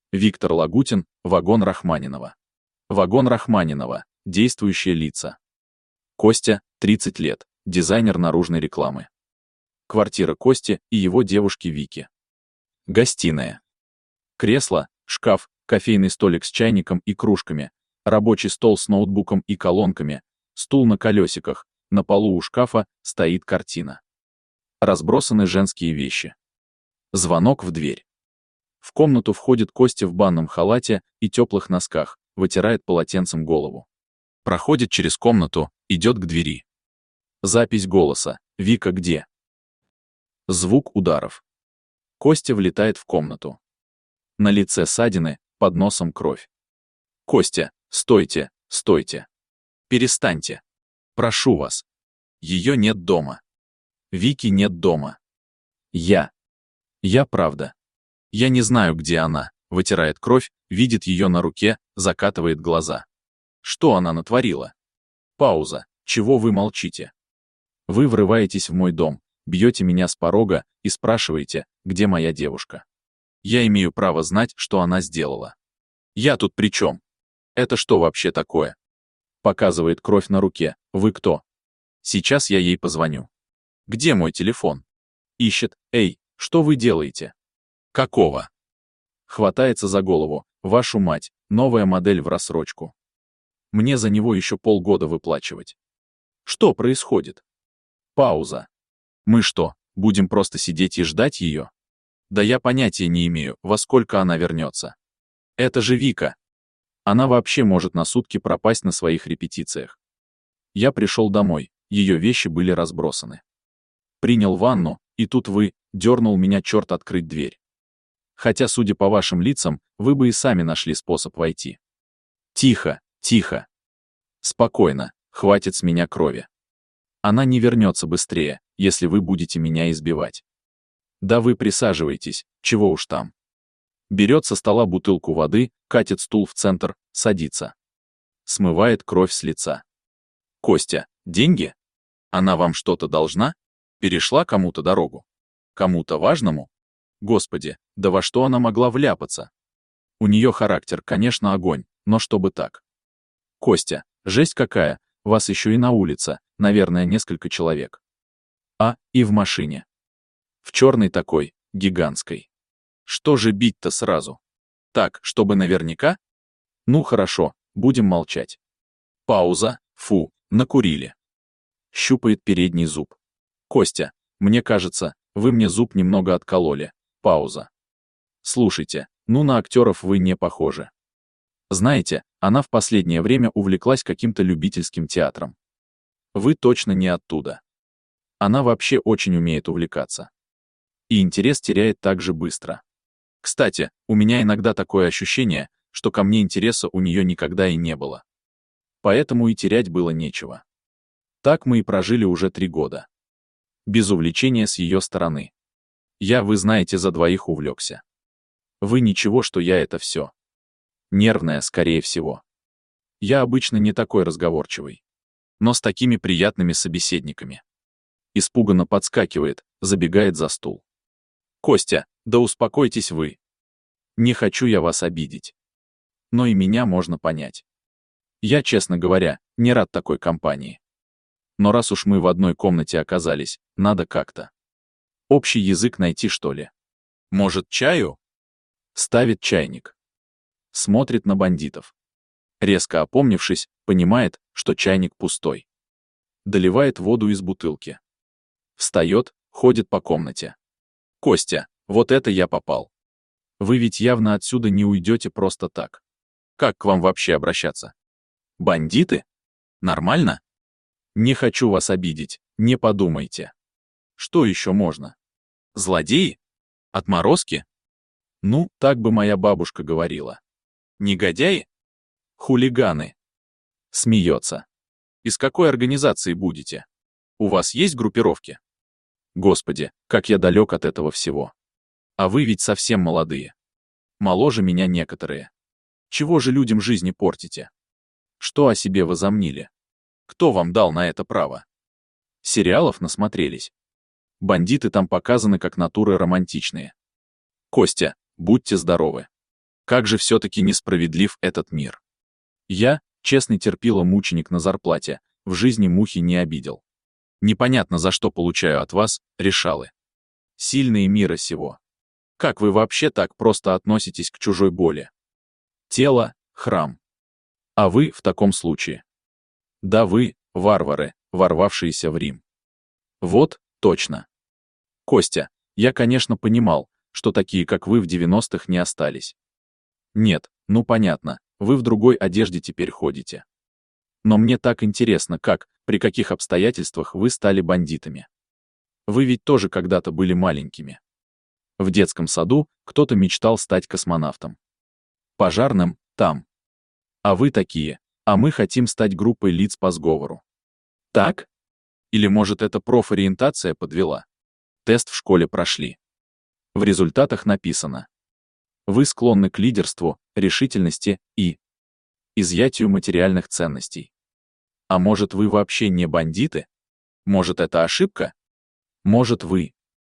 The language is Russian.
Виктор Лагутин, вагон Рахманинова. Вагон Рахманинова. Действующие лица. Костя, 30 лет, дизайнер наружной рекламы. Квартира Кости и его девушки Вики. Гостиная. Кресло, шкаф, кофейный столик с чайником и кружками, рабочий стол с ноутбуком и колонками, стул на колесиках, на полу у шкафа стоит картина. Разбросаны женские вещи. Звонок в дверь. В комнату входит Костя в банном халате и теплых носках, вытирает полотенцем голову. Проходит через комнату, идет к двери. Запись голоса. «Вика, где?» Звук ударов. Костя влетает в комнату. На лице ссадины, под носом кровь. «Костя, стойте, стойте. Перестаньте. Прошу вас. Ее нет дома. Вики нет дома. Я правда. Я не знаю, где она», вытирает кровь, видит ее на руке, закатывает глаза. Что она натворила? Пауза. Чего вы молчите? Вы врываетесь в мой дом, бьете меня с порога и спрашиваете, где моя девушка. Я имею право знать, что она сделала. Я тут при чем? Это что вообще такое? Показывает кровь на руке. Вы кто? Сейчас я ей позвоню. Где мой телефон? Ищет. Эй, что вы делаете? Какого? Хватается за голову. Вашу мать, новая модель в рассрочку. Мне за него еще полгода выплачивать. Что происходит? Пауза. Мы что, будем просто сидеть и ждать ее? Да я понятия не имею, во сколько она вернется. Это же Вика. Она вообще может на сутки пропасть на своих репетициях. Я пришел домой, ее вещи были разбросаны. Принял ванну, и тут вы, дернул меня черт открыть дверь. Хотя, судя по вашим лицам, вы бы и сами нашли способ войти. Тихо, тихо. Спокойно, хватит с меня крови. Она не вернется быстрее, если вы будете меня избивать. Да вы присаживайтесь, чего уж там. Берет со стола бутылку воды, катит стул в центр, садится. Смывает кровь с лица. Костя, деньги? Она вам что-то должна? Перешла кому-то дорогу? Кому-то важному? Господи, да во что она могла вляпаться? У нее характер, конечно, огонь, но чтобы так. Костя, жесть какая, вас еще и на улице, наверное, несколько человек. И в машине. В черной такой, гигантской. Что же бить-то сразу? Так, чтобы наверняка? Ну хорошо, будем молчать. Пауза, фу, накурили. Щупает передний зуб. Костя, мне кажется, вы мне зуб немного откололи. Пауза. Слушайте, ну на актеров вы не похожи. Знаете, она в последнее время увлеклась каким-то любительским театром. Вы точно не оттуда. Она вообще очень умеет увлекаться. И интерес теряет так же быстро. Кстати, у меня иногда такое ощущение, что ко мне интереса у нее никогда и не было. Поэтому и терять было нечего. Так мы и прожили уже 3 года. Без увлечения с ее стороны. Я, вы знаете, за двоих увлекся. Вы ничего, что я это все. Нервная, скорее всего. Я обычно не такой разговорчивый. Но с такими приятными собеседниками. Испуганно подскакивает, забегает за стул. Костя, да успокойтесь вы. Не хочу я вас обидеть. Но и меня можно понять. Я, честно говоря, не рад такой компании. Но раз уж мы в одной комнате оказались, надо как-то. Общий язык найти, что ли? Может, чаю? Ставит чайник. Смотрит на бандитов. Резко опомнившись, понимает, что чайник пустой. Доливает воду из бутылки. Встает, ходит по комнате. Костя, вот это я попал. Вы ведь явно отсюда не уйдете просто так. Как к вам вообще обращаться? Бандиты? Нормально? Не хочу вас обидеть, не подумайте. Что еще можно? Злодеи? Отморозки? Ну, так бы моя бабушка говорила. Негодяи? Хулиганы. Смеется. Из какой организации будете? У вас есть группировки? Господи, как я далек от этого всего. А вы ведь совсем молодые. Моложе меня некоторые. Чего же людям жизни портите? Что о себе возомнили? Кто вам дал на это право? Сериалов насмотрелись. Бандиты там показаны как натуры романтичные. Костя, будьте здоровы. Как же все-таки несправедлив этот мир. Я, честный терпило-мученик на зарплате, в жизни мухи не обидел. Непонятно, за что получаю от вас, решалы. Сильные мира сего. Как вы вообще так просто относитесь к чужой боли? Тело — храм. А вы в таком случае? Да вы — варвары, ворвавшиеся в Рим. Вот, точно. Костя, я, конечно, понимал, что такие, как вы, в 90-х не остались. Нет, ну понятно, вы в другой одежде теперь ходите. Но мне так интересно, как, при каких обстоятельствах вы стали бандитами. Вы ведь тоже когда-то были маленькими. В детском саду кто-то мечтал стать космонавтом. Пожарным — там. А вы такие, а мы хотим стать группой лиц по сговору. Так? Или, может, это профориентация подвела? Тест в школе прошли. В результатах написано: вы склонны к лидерству, решительности и изъятию материальных ценностей. А может, вы вообще не бандиты? Может, это ошибка? Может, вы